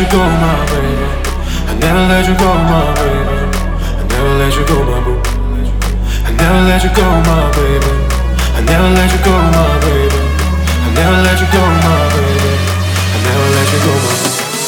you go, my baby. I never let you go, my baby. I never let you go, my boo. I never let you go, my baby. I never let you go, my baby. I never let you go, my baby. I never let you go, my boo.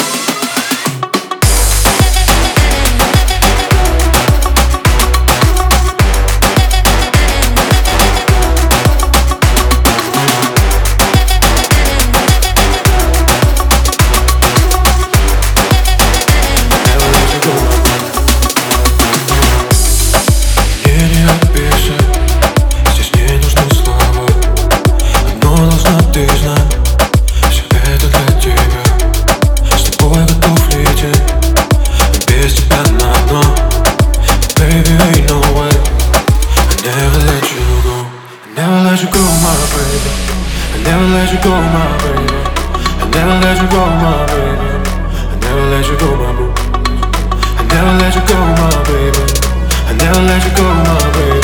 Never let you go, my baby. I never let you go, my baby. I never let you go, my boo. I never let you go, my baby. I never let you go, my baby.